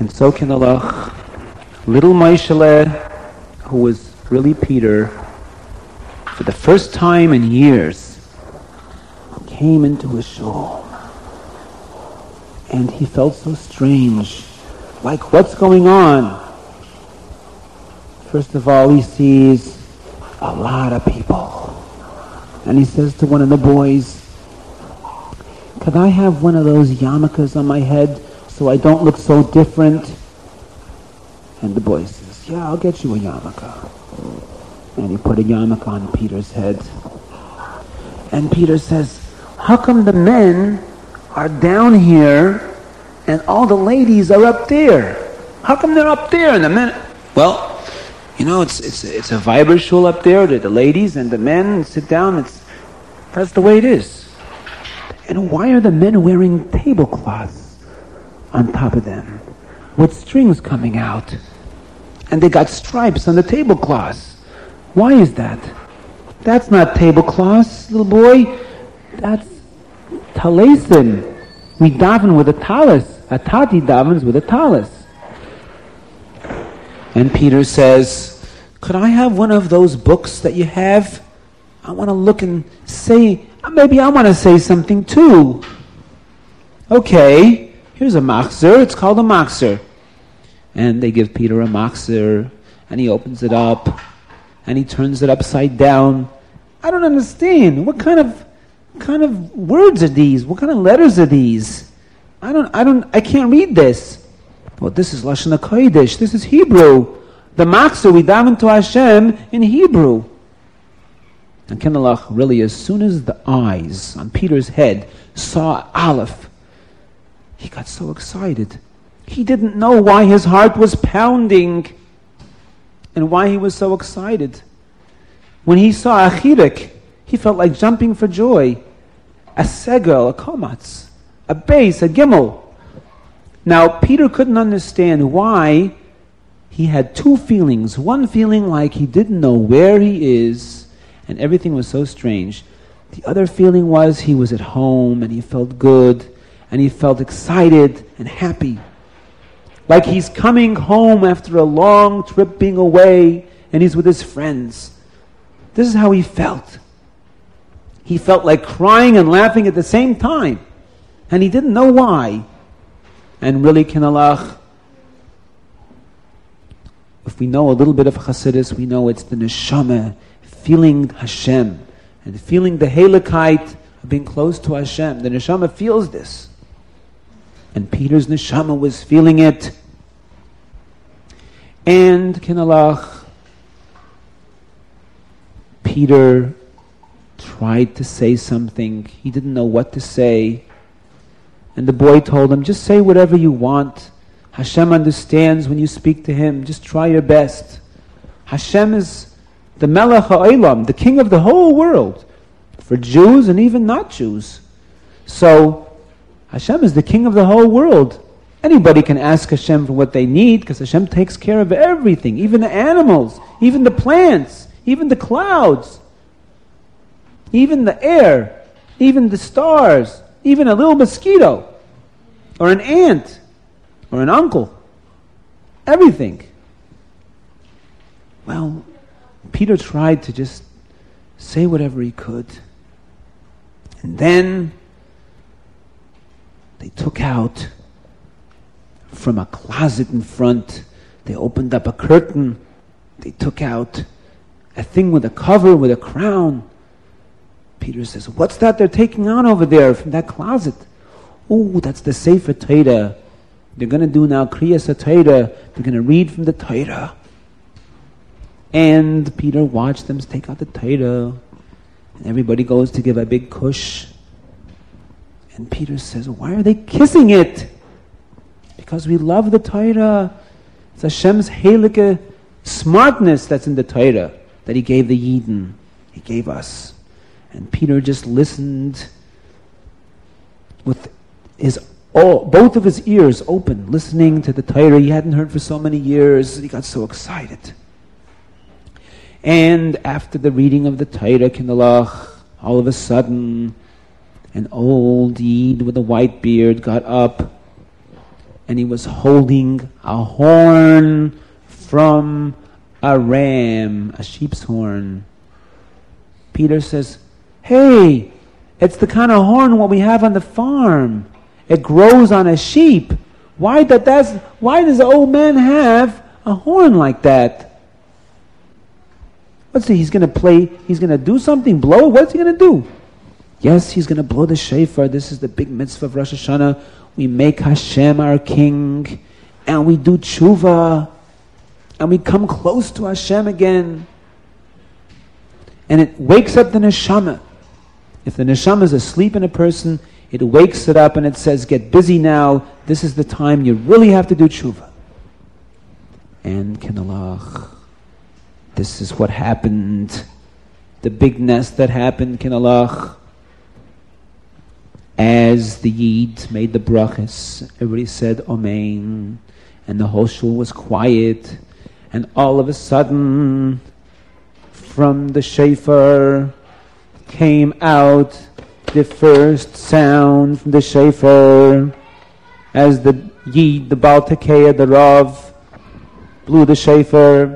And so Kinalach, little Moishele, who was really Peter, for the first time in years, came into a shul. And he felt so strange. Like, what's going on? First of all, he sees a lot of people. And he says to one of the boys, could I have one of those yarmulkes on my head so I don't look so different? And the boy says, yeah, I'll get you a yarmulke. And he put a yarmulke on Peter's head. And Peter says, how come the men are down here and all the ladies are up there? How come they're up there and the men... Well, you know, it's a Viber shul up there. The ladies and the men sit down. That's the way it is. And why are the men wearing tablecloths on top of them with strings coming out? And they got stripes on the tablecloths. Why is that? That's not tablecloths, little boy. That's talesim. We daven with a talis. A tati davens with a talis. And Peter says, could I have one of those books that you have? I want to look and say, maybe I want to say something too. Okay, here's a machzor. It's called a machzor. And they give Peter a machzor, and he opens it up, and he turns it upside down. I don't understand. What kind of words are these? What kind of letters are these? I can't read this. Well, this is Lashon HaKodesh. This is Hebrew. The machzor, we daven to Hashem in Hebrew. And Kinalach, really, as soon as the eyes on Peter's head saw Aleph, he got so excited. He didn't know why his heart was pounding and why he was so excited. When he saw a chirek, he felt like jumping for joy. A segel, a komatz, a base, a gimel. Now, Peter couldn't understand why he had two feelings. One feeling like he didn't know where he is, and everything was so strange. The other feeling was he was at home, and he felt good, and he felt excited and happy. Like he's coming home after a long trip being away, and he's with his friends. This is how he felt. He felt like crying and laughing at the same time, and he didn't know why. And really, Kinalach, if we know a little bit of Chassidus, we know it's the neshama feeling Hashem and feeling the halakite of being close to Hashem. The neshama feels this. And Peter's neshama was feeling it. And Kinalach, Peter tried to say something. He didn't know what to say. And the boy told him, just say whatever you want. Hashem understands when you speak to him. Just try your best. Hashem is the Melech HaOlam, the king of the whole world, for Jews and even not Jews. So, Hashem is the king of the whole world. Anybody can ask Hashem for what they need, because Hashem takes care of everything, even the animals, even the plants, even the clouds, even the air, even the stars, even a little mosquito, or an ant, or an uncle. Everything. Well, Peter tried to just say whatever he could. And then they took out from a closet in front, they opened up a curtain, they took out a thing with a cover, with a crown. Peter says, what's that they're taking out over there from that closet? Oh, that's the Sefer Torah. They're going to do now Kriyas HaTorah. They're going to read from the Torah. And Peter watched them take out the Torah. And everybody goes to give a big kush. And Peter says, why are they kissing it? Because we love the Torah. It's Hashem's Halakha smartness that's in the Torah that he gave the Yidden. He gave us. And Peter just listened with both of his ears open, listening to the Torah he hadn't heard for so many years. He got so excited. And after the reading of the Torah, Kinalach, all of a sudden, an old Yid with a white beard got up and he was holding a horn from a ram, a sheep's horn. Peter says, hey, it's the kind of horn what we have on the farm. It grows on a sheep. Why does the old man have a horn like that? What's he? He's going to play, he's going to do something, blow it? What's he going to do? Yes, he's going to blow the shofar. This is the big mitzvah of Rosh Hashanah. We make Hashem our king, and we do tshuva, and we come close to Hashem again. And it wakes up the neshama. If the neshama is asleep in a person, it wakes it up and it says, get busy now. This is the time you really have to do tshuva. And kinalach, this is what happened. The big nest that happened, kinalach. As the Yid made the brachas, everybody said Amen, and the whole shul was quiet, and all of a sudden, from the shofar came out the first sound from the shofar, as the Yid, the Baal Tekeya, the Rav, blew the shofar.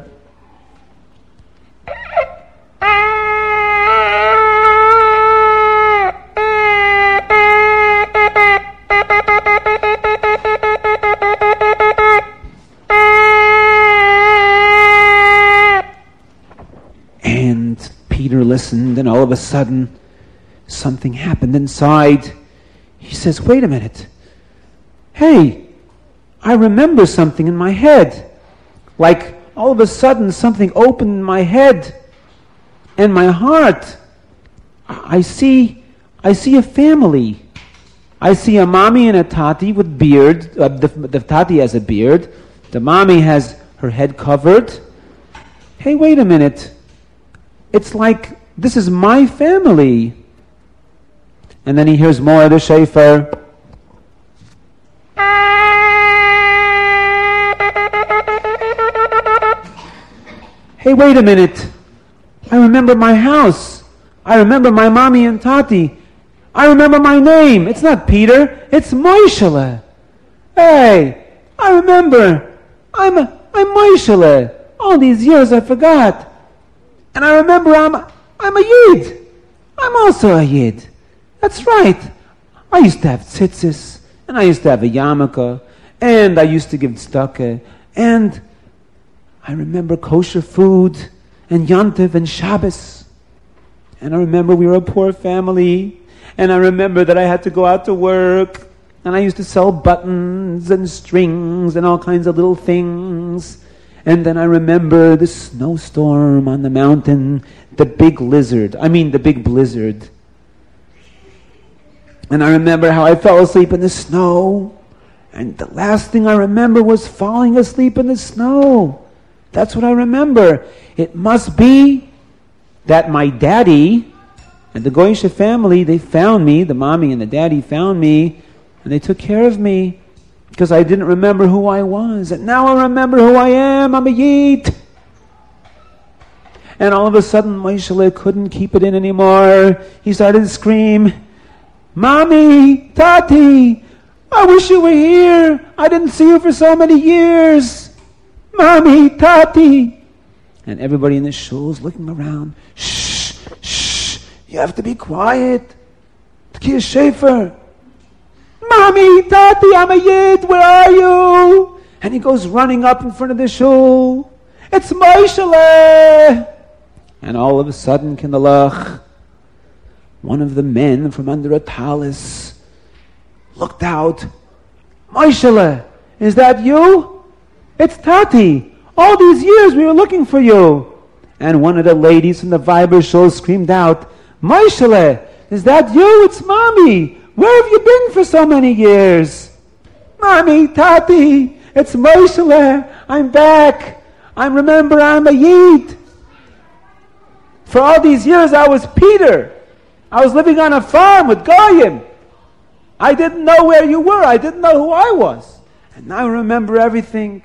Peter listened, and all of a sudden, something happened inside. He says, wait a minute. Hey, I remember something in my head. Like, all of a sudden, something opened in my head and my heart. I see a family. I see a mommy and a tati with beard. The tati has a beard. The mommy has her head covered. Hey, wait a minute. It's like, this is my family. And then he hears more of the shofar. Hey, wait a minute. I remember my house. I remember my mommy and tati. I remember my name. It's not Peter. It's Moishele. Hey, I remember. I'm Moishele. All these years I forgot. And I remember I'm a Yid. I'm also a Yid. That's right. I used to have tzitzis, and I used to have a yarmulke, and I used to give tzedakah, and I remember kosher food, and Yontiv, and Shabbos. And I remember we were a poor family, and I remember that I had to go out to work, and I used to sell buttons and strings and all kinds of little things. And then I remember the snowstorm on the mountain, the big blizzard. And I remember how I fell asleep in the snow. And the last thing I remember was falling asleep in the snow. That's what I remember. It must be that my daddy and the Goyishe family, they found me, the mommy and the daddy found me, and they took care of me. Because I didn't remember who I was. And now I remember who I am. I'm a Yid. And all of a sudden, Moishele couldn't keep it in anymore. He started to scream, Mommy, Tati, I wish you were here. I didn't see you for so many years. Mommy, Tati. And everybody in the shul is looking around. Shh, shh, you have to be quiet. Tkiyah shofar. Mommy, Tati, I'm a Yid, where are you? And he goes running up in front of the shul. It's Moishele. And all of a sudden, Kinderlach, one of the men from under a talus looked out. Moishele, is that you? It's Tati. All these years we were looking for you. And one of the ladies from the Viber show screamed out, Moishele, is that you? It's Mommy. Where have you been for so many years? Mommy, Tati, it's Moishele. I'm back. Remember, I'm a Yid. For all these years, I was Peter. I was living on a farm with Goyim. I didn't know where you were. I didn't know who I was. And now I remember everything.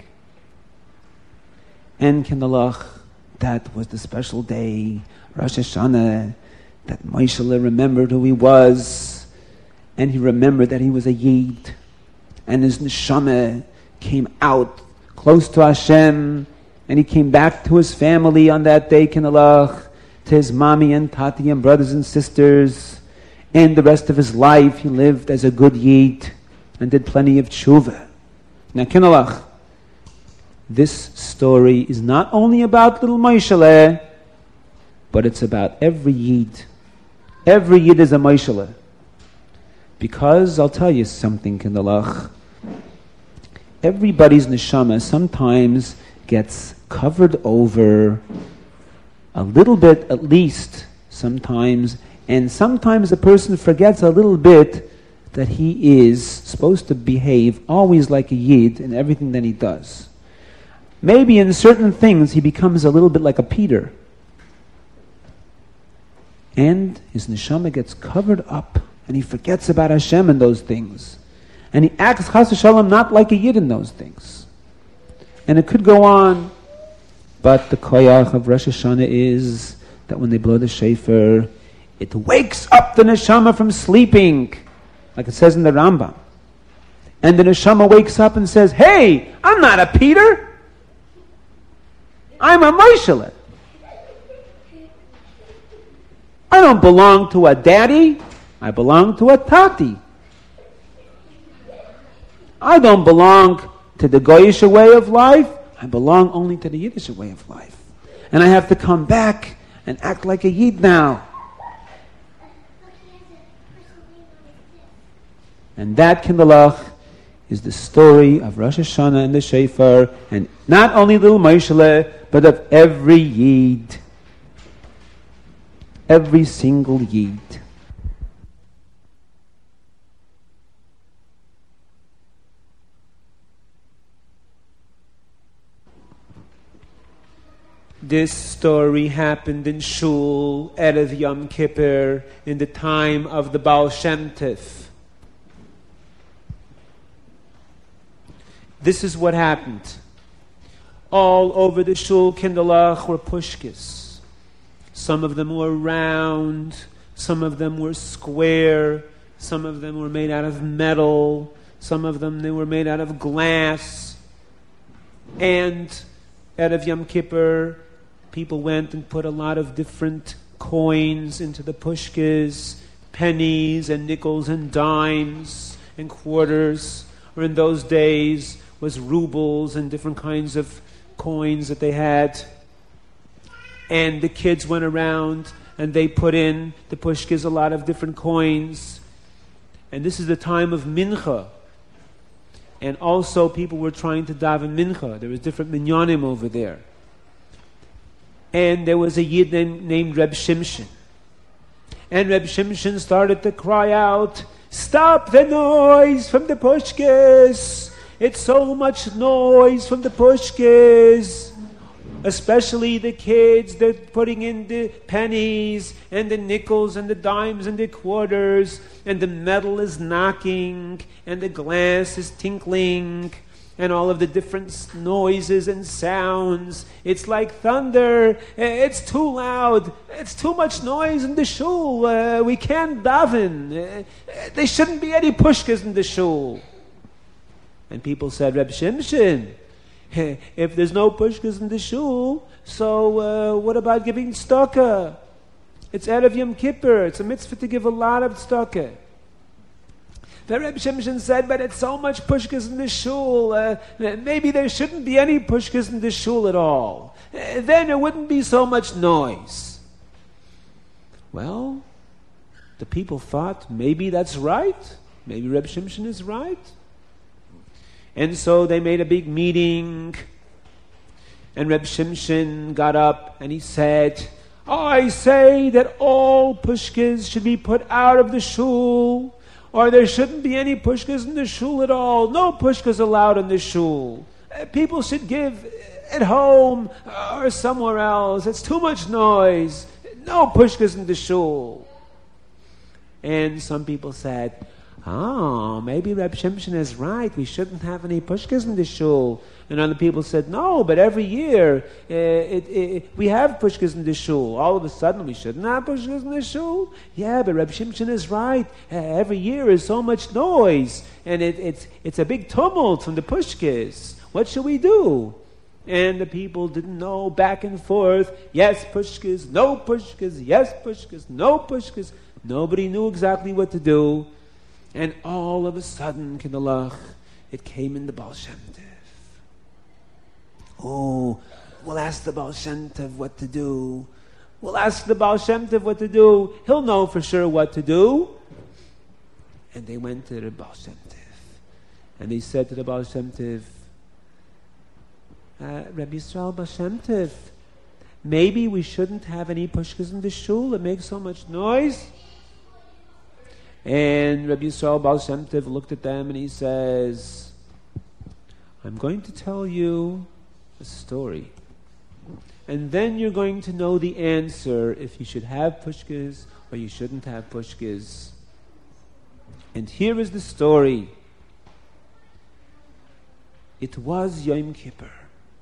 And Kinderlach, that was the special day, Rosh Hashanah, that Moishele remembered who he was. And he remembered that he was a Yid. and his neshama came out close to Hashem, and he came back to his family on that day, Kinalach, to his mommy and tati and brothers and sisters, and the rest of his life he lived as a good Yid and did plenty of tshuva. Now, Kinalach, this story is not only about little Moshele, but it's about every Yid. Every Yid is a Moshele. Because, I'll tell you something, Kinalach, everybody's neshama sometimes gets covered over a little bit at least, sometimes, and sometimes a person forgets a little bit that he is supposed to behave always like a Yid in everything that he does. Maybe in certain things he becomes a little bit like a Peter. And his neshama gets covered up, and he forgets about Hashem in those things. And he acts, chas v'shalom, not like a Yid in those things. And it could go on, but the koyach of Rosh Hashanah is that when they blow the shofar, it wakes up the neshama from sleeping, like it says in the Rambam. And the neshama wakes up and says, "Hey, I'm not a Peter. I'm a Moshele. I don't belong to a daddy. I belong to a tati. I don't belong to the Goyish way of life. I belong only to the Yiddish way of life. And I have to come back and act like a Yid now." And that, Kinderlach, is the story of Rosh Hashanah and the Shofar, and not only little Moshele, but of every Yid. Every single Yid. This story happened in Shul, Erev Yom Kippur, in the time of the Baal Shem Tov. This is what happened. All over the Shul, Kinderlach, were pushkes. Some of them were round, some of them were square, some of them were made out of metal, some of them they were made out of glass. And Erev Yom Kippur, people went and put a lot of different coins into the pushkes, pennies and nickels and dimes and quarters, or in those days was rubles and different kinds of coins that they had. And the kids went around and they put in the pushkes a lot of different coins. And this is the time of mincha. And also people were trying to daven mincha. There was different minyanim over there. And there was a Yid named Reb Shimshon. And Reb Shimshon started to cry out, "Stop the noise from the pushkes! It's so much noise from the pushkes! Especially the kids, they're putting in the pennies and the nickels and the dimes and the quarters, and the metal is knocking and the glass is tinkling and all of the different noises and sounds. It's like thunder. It's too loud. It's too much noise in the shul. We can't daven. There shouldn't be any pushkas in the shul." And people said, "Reb Shimshon, if there's no pushkas in the shul, so what about giving tzedakah? It's Erev Yom Kippur. It's a mitzvah to give a lot of tzedakah." The Reb Shimshon said, "But it's so much pushkas in the shul. Maybe there shouldn't be any pushkas in the shul at all. Then there wouldn't be so much noise." Well, the people thought maybe that's right. Maybe Reb Shimshon is right. And so they made a big meeting, and Reb Shimshon got up and he said, "I say that all pushkas should be put out of the shul, or there shouldn't be any pushkas in the shul at all. No pushkas allowed in the shul. People should give at home or somewhere else. It's too much noise. No pushkas in the shul." And some people said, oh, maybe Reb Shimshon is right. We shouldn't have any pushkas in the shul. And other people said, no, but every year we have pushkas in the shul. All of a sudden we shouldn't have pushkas in the shul? Yeah, but Reb Shimshon is right. Every year is so much noise. And it's a big tumult from the pushkas. What should we do? And the people didn't know, back and forth. Yes, pushkas, no pushkas, yes, pushkas, no pushkas. Nobody knew exactly what to do. And all of a sudden, Kinalach, it came in the Baal Shem Tov. Oh, we'll ask the Baal Shem Tov what to do. We'll ask the Baal Shem Tov what to do. He'll know for sure what to do. And they went to the Baal Shem Tov. And they said to the Baal Shem Tov, Rabbi Yisrael Baal Shem Tov, maybe we shouldn't have any pushkas in the shul. It makes so much noise. And Rabbi Yisrael Baal Shem Tov looked at them and he says, I'm going to tell you a story. And then you're going to know the answer if you should have pushkas or you shouldn't have pushkas. And here is the story. It was Yom Kippur.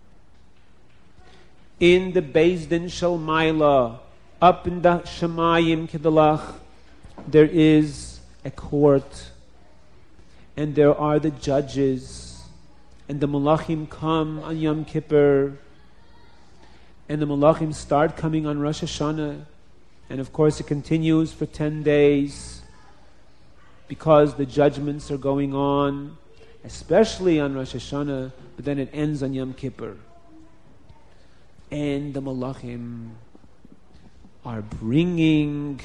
In the Beis Din Shel Maila, up in the Shemayim Kedalach, there is a court, and there are the judges, and the Malachim come on Yom Kippur, and the Malachim start coming on Rosh Hashanah, and of course it continues for 10 days, because the judgments are going on, especially on Rosh Hashanah, but then it ends on Yom Kippur. And the Malachim are bringing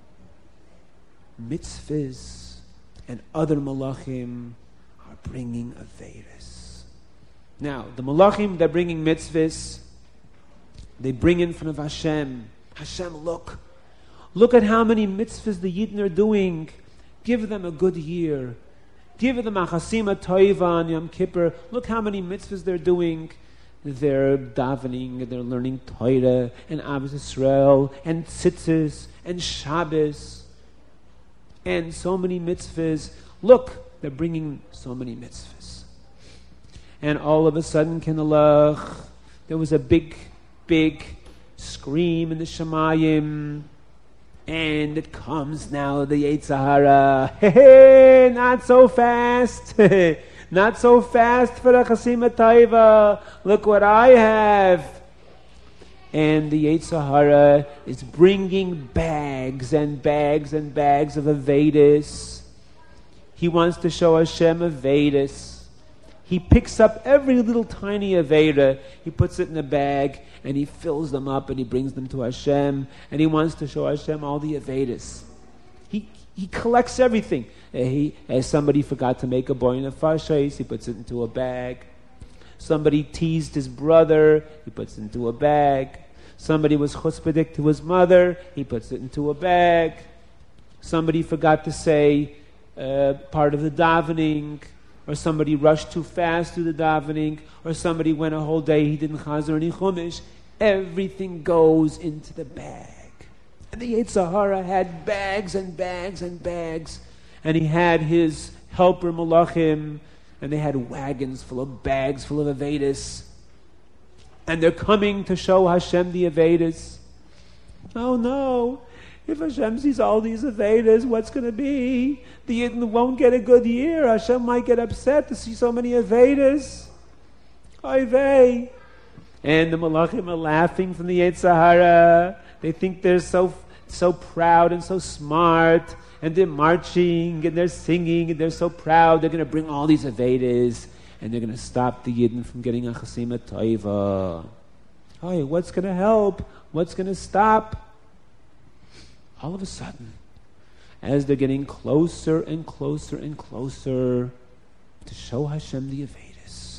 mitzvahs, and other Malachim are bringing Averis. Now, the Malachim, they're bringing mitzvahs, they bring in front of Hashem. Hashem, look at how many mitzvahs the Yidden are doing. Give them a good year. Give them a chasima toiva on Yom Kippur. Look how many mitzvahs they're doing. They're davening, and they're learning Torah, and Ahavas Yisrael, and tzitzis, and Shabbos, and so many mitzvahs. Look, they're bringing so many mitzvahs. And all of a sudden, Kinalach, there was a big scream in the Shemayim, and it comes now, the Yetzer Hara. Hey, not so fast. Not so fast for the Chasima Taiva. Look what I have. And the Yetzer Hara is bringing bags and bags and bags of Avedis. He wants to show Hashem Avedis. He picks up every little tiny Aveda, he puts it in a bag, and he fills them up and he brings them to Hashem, and he wants to show Hashem all the Avedis. He collects everything. Somebody forgot to make a boy nefashos, he puts it into a bag. Somebody teased his brother, he puts it into a bag. Somebody was chutzpahdik to his mother, he puts it into a bag. Somebody forgot to say part of the davening, or somebody rushed too fast through the davening, or somebody went a whole day, he didn't chazer any chumash. Everything goes into the bag. And the Yetzer Hara had bags and bags and bags. And he had his helper Malachim, and they had wagons full of bags full of Avedis. And they're coming to show Hashem the Avedis. Oh no, if Hashem sees all these Avedis, what's going to be? The Yidden won't get a good year. Hashem might get upset to see so many Avedis. Oy vey. And the Malachim are laughing from the Yetzer Hara. They think they're so proud and so smart, and they're marching and they're singing and they're so proud. They're going to bring all these Avedis, and they're going to stop the Yidden from getting a Chasima Toiva. Hey, what's going to help? What's going to stop? All of a sudden, as they're getting closer and closer and closer to show Hashem the Avedis,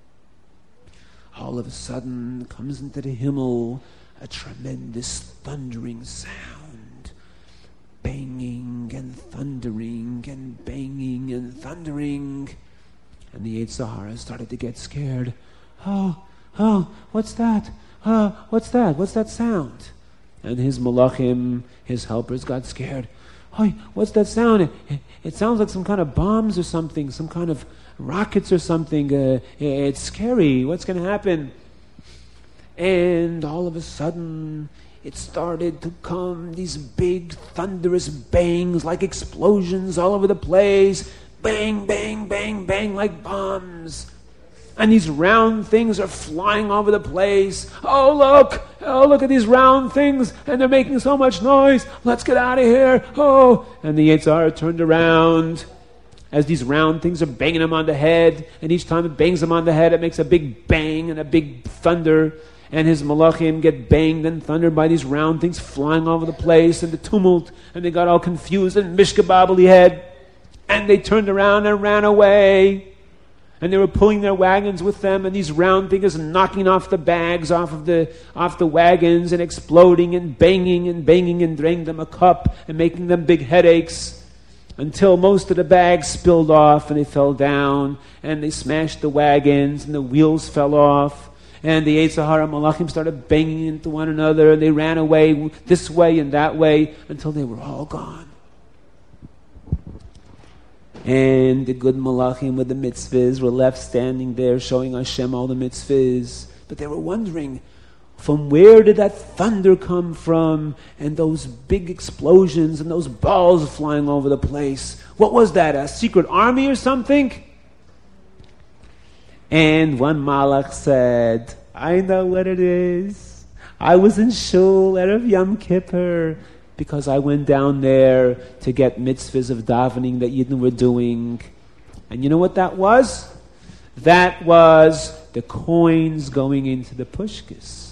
all of a sudden comes into the Himmel a tremendous thundering sound, banging and thundering and banging and thundering. And the Yetzer Hara started to get scared. Oh, what's that? What's that? What's that sound? And his Malachim, his helpers, got scared. "Hey, what's that sound? It sounds like some kind of bombs or something, some kind of rockets or something. It's scary. What's going to happen?" And all of a sudden, it started to come, these big thunderous bangs like explosions all over the place. Bang, bang, bang, bang, like bombs. And these round things are flying over the place. Oh, look at these round things, and they're making so much noise. Let's get out of here. Oh, and the Yetzer Hara turned around as these round things are banging him on the head, and each time it bangs him on the head, it makes a big bang and a big thunder, and his malachim get banged and thundered by these round things flying all over the place, and the tumult, and they got all confused and mishkabobbly head, and they turned around and ran away. And they were pulling their wagons with them, and these round things knocking off the bags off the wagons and exploding and banging and draining them a cup and making them big headaches until most of the bags spilled off and they fell down and they smashed the wagons and the wheels fell off. And the Yetzer Hara Malachim started banging into one another, and they ran away this way and that way until they were all gone. And the good Malachim with the mitzvahs were left standing there showing Hashem all the mitzvahs. But they were wondering, from where did that thunder come from? And those big explosions and those balls flying over the place. What was that, a secret army or something? And one Malach said, "I know what it is. I was in Shul Erev Yom Kippur, because I went down there to get mitzvahs of davening that Yidden were doing." And you know what that was? That was the coins going into the pushkas.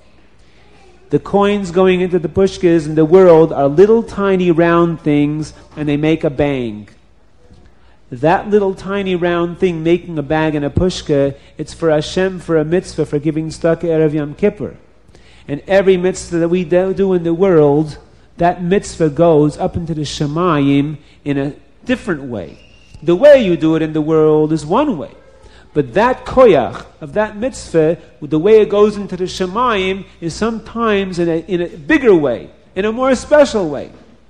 The coins going into the pushkas in the world are little tiny round things, and they make a bang. That little tiny round thing making a bang in a pushka, it's for Hashem, for a mitzvah, for giving tzedakah Erev Yom Kippur. And every mitzvah that we do in the world, that mitzvah goes up into the Shemayim in a different way. The way you do it in the world is one way. But that koyach of that mitzvah, the way it goes into the Shemayim, is sometimes in a bigger way, in a more special way.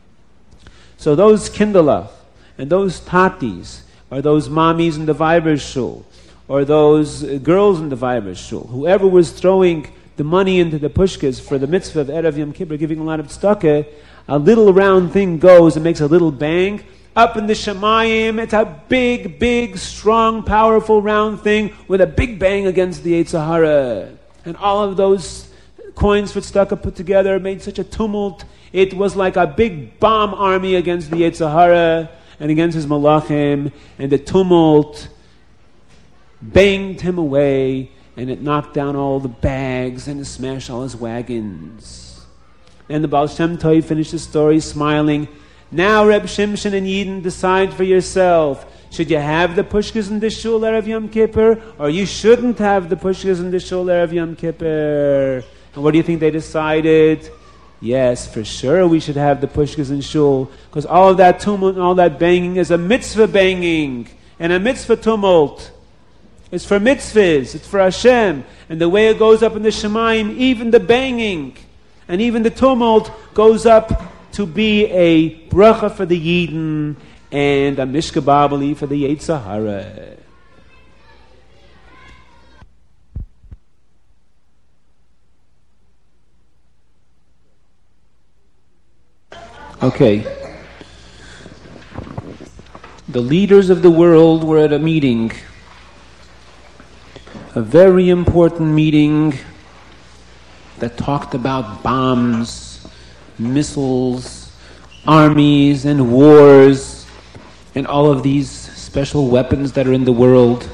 So those kindalach, and those tatis, or those mommies in the Weiber's shul, or those girls in the Weiber's shul, whoever was throwing the money into the pushkas for the mitzvah of Erev Yom Kippur, giving a lot of tzedakah, a little round thing goes and makes a little bang. Up in the Shemayim, it's a big, big, strong, powerful round thing with a big bang against the Yetzer Hara. And all of those coins for tzedakah put together made such a tumult. It was like a big bomb army against the Yetzer Hara and against his malachim, and the tumult banged him away, and it knocked down all the bags, and it smashed all his wagons. And the Baal Shem Tov finished the story smiling. Now, Reb Shimshon and Yidden, decide for yourself. Should you have the pushkas in the shul Erev Yom Kippur, or you shouldn't have the pushkas in the shul Erev Yom Kippur? And what do you think they decided? Yes, for sure we should have the pushkas in shul, because all of that tumult and all that banging is a mitzvah banging, and a mitzvah tumult. It's for mitzvahs, it's for Hashem. And the way it goes up in the Shemayim, even the banging and even the tumult goes up to be a bracha for the Yidden and a mishkababali for the Yetzer Hara. Okay. The leaders of the world were at a meeting. A very important meeting that talked about bombs, missiles, armies, and wars, and all of these special weapons that are in the world.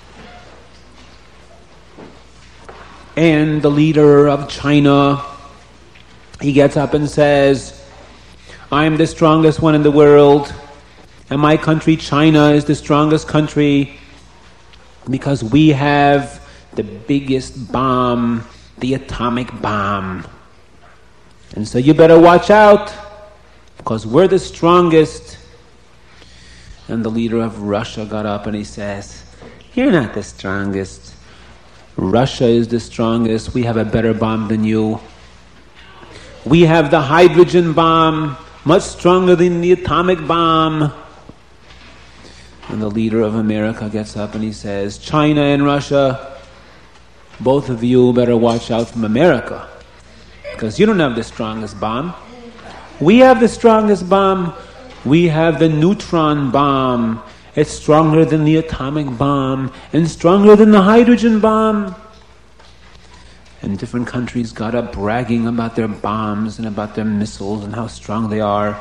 And the leader of China, he gets up and says, "I'm the strongest one in the world, and my country, China, is the strongest country because we have the biggest bomb, the atomic bomb. And so you better watch out, because we're the strongest." And the leader of Russia got up and he says, "You're not the strongest. Russia is the strongest. We have a better bomb than you. We have the hydrogen bomb. much stronger than the atomic bomb. And the leader of America gets up and he says, China and Russia, both of you better watch out from America, because you don't have the strongest bomb. We have the strongest bomb. We have the neutron bomb. It's stronger than the atomic bomb and stronger than the hydrogen bomb. And different countries got up bragging about their bombs and about their missiles and how strong they are.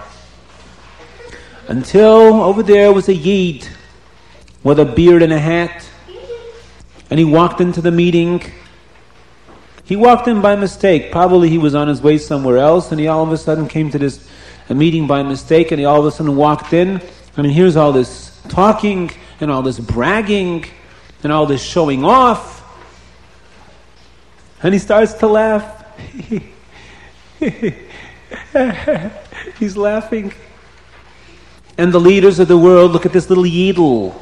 Until over there was a Yid with a beard and a hat. And he walked into the meeting. He walked in by mistake. Probably he was on his way somewhere else, and he all of a sudden came to this meeting by mistake, and he all of a sudden walked in, and he hears all this talking and all this bragging and all this showing off. And he starts to laugh. He's laughing. And the leaders of the world look at this little Yidel.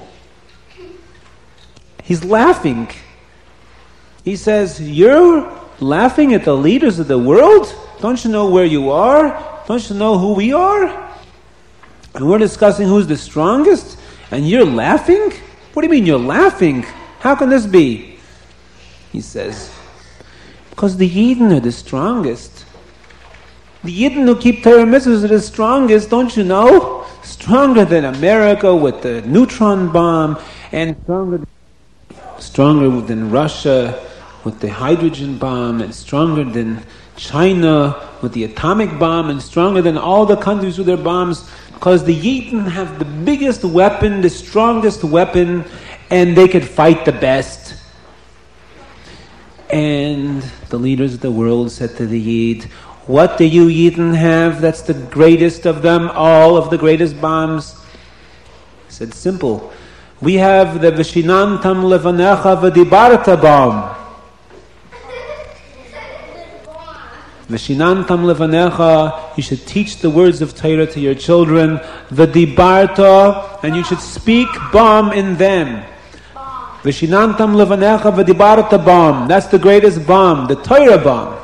He's laughing. He says, you're laughing at the leaders of the world? Don't you know where you are? Don't you know who we are? And we're discussing who's the strongest? And you're laughing? What do you mean you're laughing? How can this be? He says, because the Yidden are the strongest. The Yidden who keep Torah mitzvahs are the strongest, don't you know? Stronger than America with the neutron bomb, and stronger than Russia with the hydrogen bomb, and stronger than China with the atomic bomb, and stronger than all the countries with their bombs, because the Yidden have the biggest weapon, the strongest weapon, and they could fight the best. And the leaders of the world said to the Yid, what do you Yidden have that's the greatest of them all, of the greatest bombs? He said, simple. We have the Vishinantam Levanecha V'dibarta bomb. Vishinantam Levanecha, you should teach the words of Torah to your children. V'dibarta, and you should speak bomb in them. Vishinantam Levanecha V'dibarta bomb. That's the greatest bomb, the Torah bomb.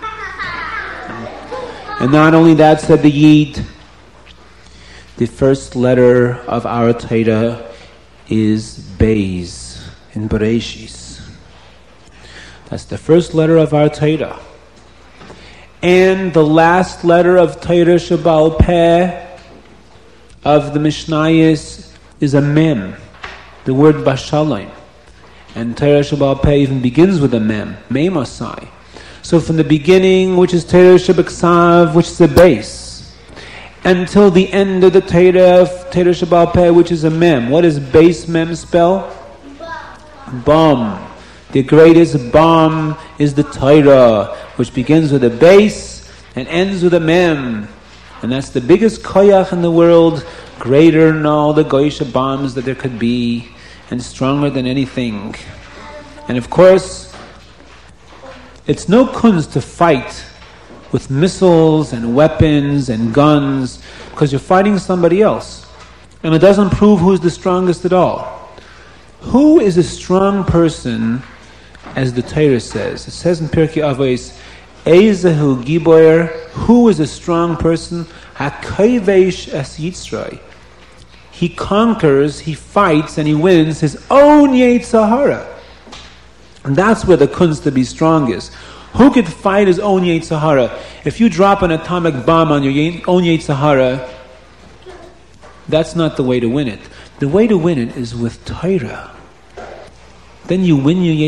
And not only that, said the Yid, the first letter of our Torah is Beis in Bereshis. That's the first letter of our Torah. And the last letter of Torah Sheba'al Peh of the Mishnayos is a Mem, the word Bashalim. And Torah Sheba'al Peh even begins with a Mem, Memosai. So from the beginning, which is Torah Shebeksav, which is the base, until the end of the Torah Sheba'al Peh, which is a Mem. What does base Mem spell? Bomb. The greatest bomb is the Torah, which begins with a base and ends with a Mem. And that's the biggest koyach in the world, greater than all the goyisha bombs that there could be, and stronger than anything. And of course, it's no kunz to fight with missiles and weapons and guns, because you're fighting somebody else. And it doesn't prove who's the strongest at all. Who is a strong person, as the Torah says? It says in Pirkei Avos, Eizehu Giboyer, who is a strong person? HaKovesh es Yitzray. He conquers, he fights, and he wins his own Yetzer Hara. And that's where the kunz to be strong is. Who could fight his own Yetzer Hara? If you drop an atomic bomb on your own Yetzer Hara, that's not the way to win it. The way to win it is with Torah. Then you win your